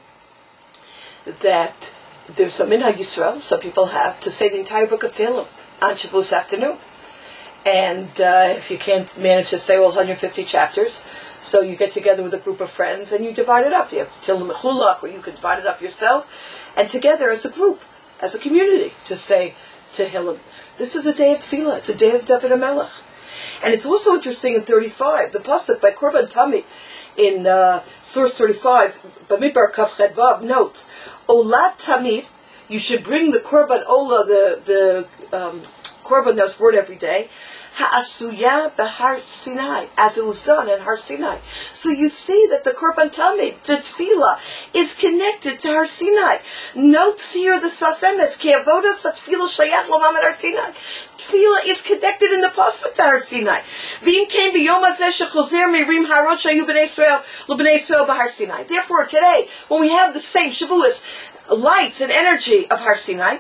that there's a Minhag Yisrael, some people have, to say the entire book of Tehillim on Shavuos afternoon. And uh, if you can't manage to say all one hundred fifty chapters, so you get together with a group of friends and you divide it up. You have Tehillim Mechulak, or you can divide it up yourself, and together as a group, as a community, to say Tehillim. This is a day of Tefillah. It's a day of David HaMelech. And it's also interesting in thirty-five, the pasuk by Korban Tami in uh, source thirty-five, Bamidbar Kaf Ched Vav notes, Olat Tamid, you should bring the Korban Ola, the the um, Korban that's brought every day, ha'asuya b'Har Sinai, as it was done in Har Sinai. So you see that the Korban Tamid, the Tefillah, is connected to Har Sinai. Notes here the Sfas Emes, ki avoda tefillah shayach l'mamad Har Sinai. Tefillah is connected in the pasuk to Har Sinai. V'im came b'yom hazeh shechozer mirim harot shayu b'nei Israel l'b'nei Israel b'Har Sinai. Therefore, today, when we have the same Shavuos lights and energy of Har Sinai,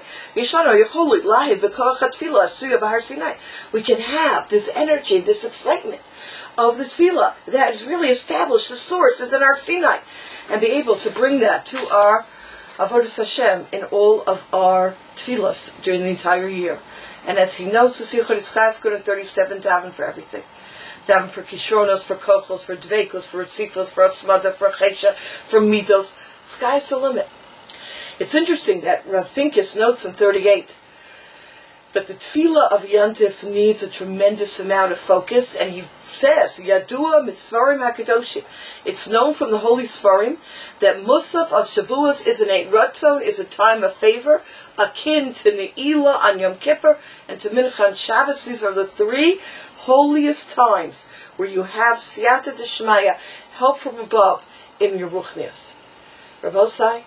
we can have this energy, this excitement of the tefillah that is really established, the source is in Har Sinai, and be able to bring that to our Avodas Hashem in all of our tefillahs during the entire year. And as he notes, the Sichot Yitzchak good in thirty-seven, daven for everything. Daven for Kishronos, for Kochos, for Dveikos, for Tzifos, for Atzmada, for Chesha, for Midos. Sky's the limit. It's interesting that Rav Pincus notes in thirty-eight that the tefillah of Yantif needs a tremendous amount of focus, and he says, Yadua mitzvarim hakadoshim. It's known from the Holy Sfarim that Musaf of Shavuos is an eight ratzon, is a time of favor, akin to Ne'ilah on Yom Kippur and to Mincha on Shabbos. These are the three holiest times where you have siyata d'shmaya, help from above, in your ruchnias. Rav Osai,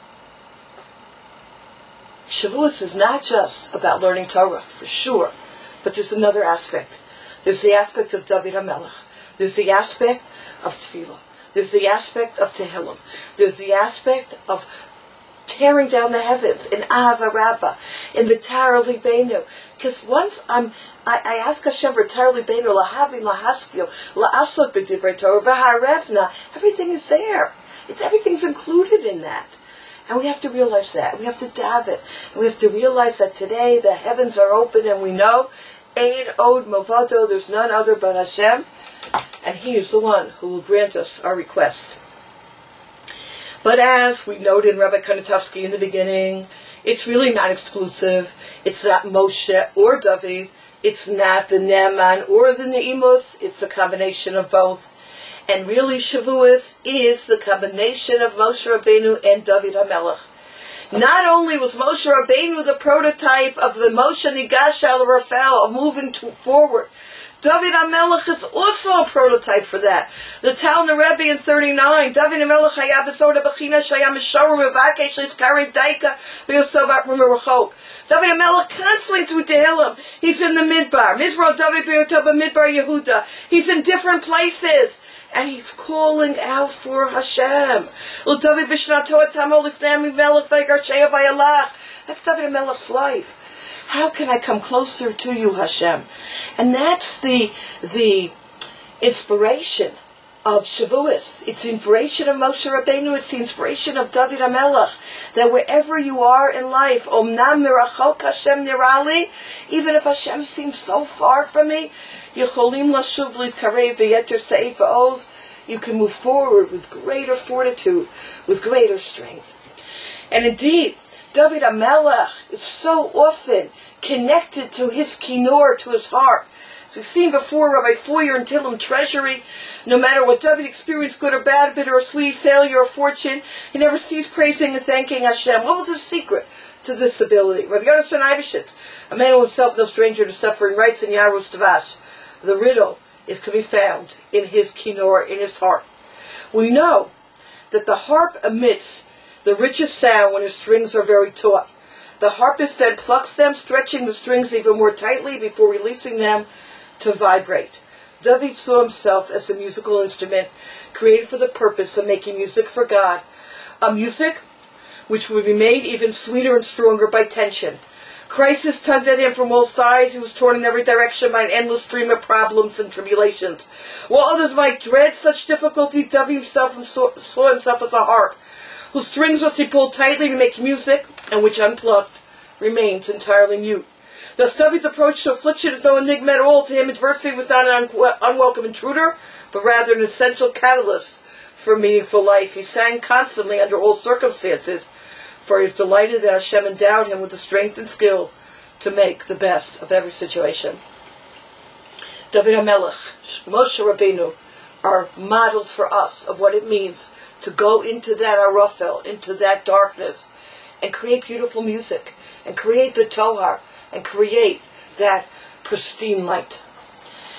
Shavuos is not just about learning Torah, for sure, but there's another aspect. There's the aspect of David HaMelech. There's the aspect of Tefillah. There's the aspect of Tehillim. There's the aspect of tearing down the heavens in Ahava Rabbah, in the Tara Libeinu. Because once I'm, I, I ask Hashem for Tara Libeinu, Lahavi, Lahaskil, La'asot B'divrei Torah, V'harevna, everything is there. It's everything's included in that. And we have to realize that. We have to daven it. We have to realize that today the heavens are open and we know Ein Od Movado, there's none other but Hashem. And He is the one who will grant us our request. But as we noted in Rabbi Kanitovsky in the beginning, it's really not exclusive. It's not Moshe or David. It's not the Naaman or the Ne'imus. It's a combination of both. And really, Shavuos is the combination of Moshe Rabbeinu and David HaMelech. Not only was Moshe Rabbeinu the prototype of the Moshe Nigash al Rafael, of moving to forward, David HaMelech is also a prototype for that. The Talmud Rebbe in thirty-nine, David HaMelech hayab esoda b'china shayam misharim mevakesh l'izkarim daika v'yosavat m'merachok. David HaMelech constantly through Tehillim. He's in the Midbar. Mizra David b'yotoba Midbar Yehuda. He's in different places. And he's calling out for Hashem. That's David HaMelech's life. How can I come closer to you, Hashem? And that's the the inspiration of Shavuos. It's the inspiration of Moshe Rabbeinu. It's the inspiration of David HaMelech. That wherever you are in life, Omnam mirachok Hashem nirali, even if Hashem seems so far from me, Yecholim lashuv litkarev v'yeter seif v'oz, you can move forward with greater fortitude, with greater strength. And indeed, David HaMelech is so often connected to his kinor, to his heart. As we've seen before, Rabbi Foyer and Tillim Treasury, no matter what David experienced, good or bad, bitter or sweet, failure or fortune, he never ceased praising and thanking Hashem. What was his secret to this ability? Rabbi Yonasan Eibeshit, a man who himself no stranger to suffering, writes in Yarus Tavash, the riddle is can be found in his kinor, in his heart. We know that the harp emits the richest sound when his strings are very taut. The harpist then plucks them, stretching the strings even more tightly before releasing them to vibrate. David saw himself as a musical instrument created for the purpose of making music for God. A music which would be made even sweeter and stronger by tension. Crisis tugged at him from all sides. He was torn in every direction by an endless stream of problems and tribulations. While others might dread such difficulty, David himself saw, saw himself as a harp, whose strings must be pulled tightly to make music, and which unplucked remains entirely mute. Thus David's approach to affliction is no enigma at all. To him, adversity was not an un- unwelcome intruder, but rather an essential catalyst for a meaningful life. He sang constantly under all circumstances, for he was delighted that Hashem endowed him with the strength and skill to make the best of every situation. David HaMelech, Moshe Rabbeinu, are models for us of what it means to go into that Arafel, into that darkness, and create beautiful music, and create the Tohar, and create that pristine light.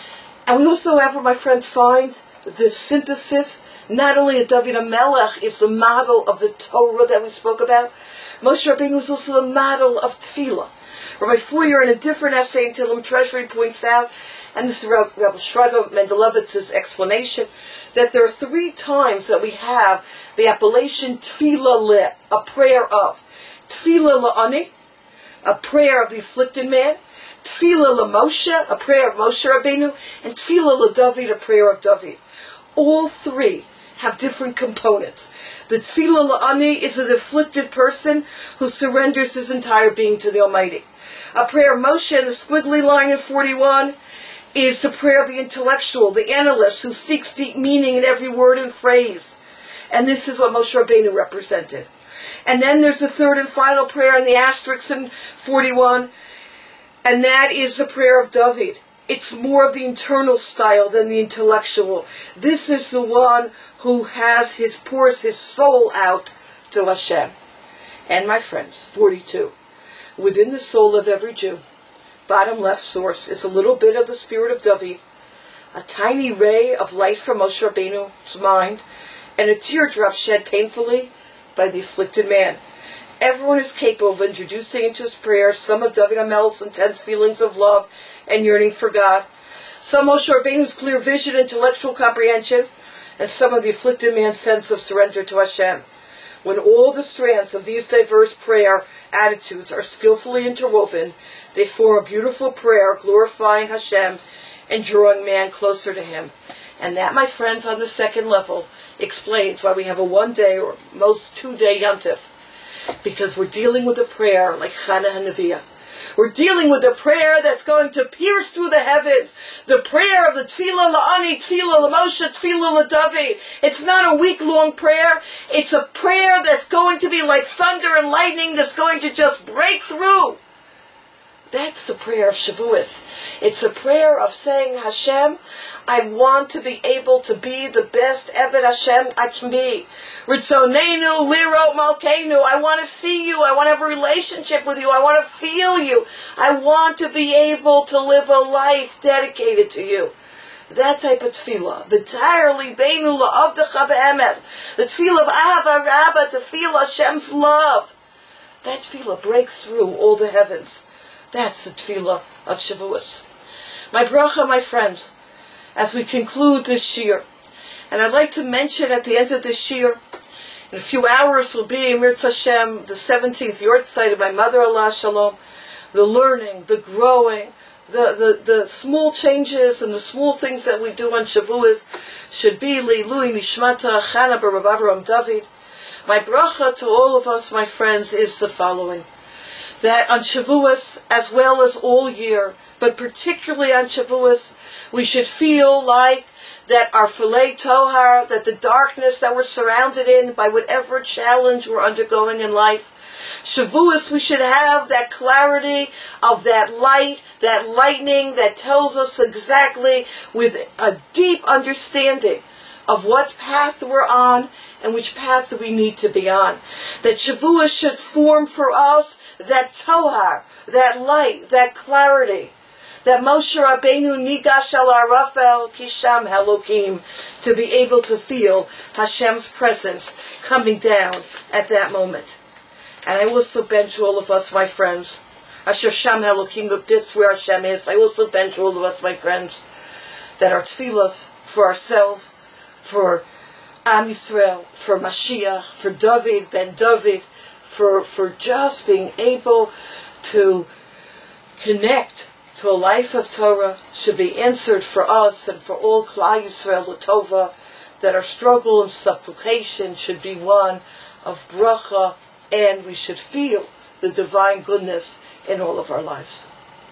And we also, ever, my friends, find the synthesis. Not only a David HaMelech is the model of the Torah that we spoke about, Moshe Rabbeinu was also the model of Tefillah. Rabbi Foyer, in a different essay in Tehillim Treasury, points out, and this is Rabbi Shraga Mendelevitz's explanation, that there are three times that we have the appellation Tefillah Le, a prayer of. Tefillah La'ani, a prayer of the afflicted man. Tefillah LaMoshe, a prayer of Moshe Rabbeinu. And Tefillah LaDavid, a prayer of David. All three have different components. The Tefillah La'ani is an afflicted person who surrenders his entire being to the Almighty. A prayer of Moshe, in the squiggly line in forty-one, is the prayer of the intellectual, the analyst, who seeks deep meaning in every word and phrase. And this is what Moshe Rabbeinu represented. And then there's the third and final prayer in the asterisk in forty-one, and that is the prayer of David. It's more of the internal style than the intellectual. This is the one who has his pours his soul out to Hashem. And my friends, forty-two. Within the soul of every Jew, bottom left source, is a little bit of the spirit of David, a tiny ray of light from Moshe Rabbeinu's mind, and a teardrop shed painfully by the afflicted man. Everyone is capable of introducing into his prayer some of David HaMelech's intense feelings of love and yearning for God, some Moshe Rabbeinu's clear vision, intellectual comprehension, and some of the afflicted man's sense of surrender to Hashem. When all the strands of these diverse prayer attitudes are skillfully interwoven, they form a beautiful prayer glorifying Hashem and drawing man closer to Him. And that, my friends, on the second level, explains why we have a one-day or most two-day Yom Tov. Because we're dealing with a prayer like Chana HaNeviah. We're dealing with a prayer that's going to pierce through the heavens. The prayer of the Tefillah La'ani, Tefillah LaMoshe, Tefillah LaDavid. It's not a week-long prayer. It's a prayer that's going to be like thunder and lightning that's going to just break through. That's the prayer of Shavuos. It's a prayer of saying, Hashem, I want to be able to be the best Eved Hashem I can be. Ritzonenu lirot malkeinu. I want to see you. I want to have a relationship with you. I want to feel you. I want to be able to live a life dedicated to you. That type of tefillah, the entirely beinu la'avdecha be'emet, the tefillah of Ahava Rabbah, to feel Hashem's love. That tefillah breaks through all the heavens. That's the tefillah of Shavuos. My bracha, my friends, as we conclude this shir, and I'd like to mention at the end of this shir, in a few hours will be Mirz Hashem, the seventeenth Yortzeit of my mother, Allah Shalom, the learning, the growing, the, the, the small changes and the small things that we do on Shavuos should be Leilui Nishmata Chana bar Rav Avram David. My bracha to all of us, my friends, is the following. That on Shavuos, as well as all year, but particularly on Shavuos, we should feel like that our filei tohar, that the darkness that we're surrounded in by whatever challenge we're undergoing in life, Shavuos, we should have that clarity of that light, that lightning that tells us exactly with a deep understanding of what path we're on and which path we need to be on. That Shavuos should form for us that tohar, that light, that clarity. That Moshe Rabbeinu nigash al arafel kisham Elokim, to be able to feel Hashem's presence coming down at that moment. And I also bench all of us, my friends. Asher sham Elokim, that's where Hashem is. I also bench all of us, my friends, that our tefillas for ourselves, for Am Yisrael, for Mashiach, for David ben David, for for just being able to connect to a life of Torah, should be answered for us and for all Klal Yisrael L'Tova, that our struggle and supplication should be one of bracha, and we should feel the divine goodness in all of our lives.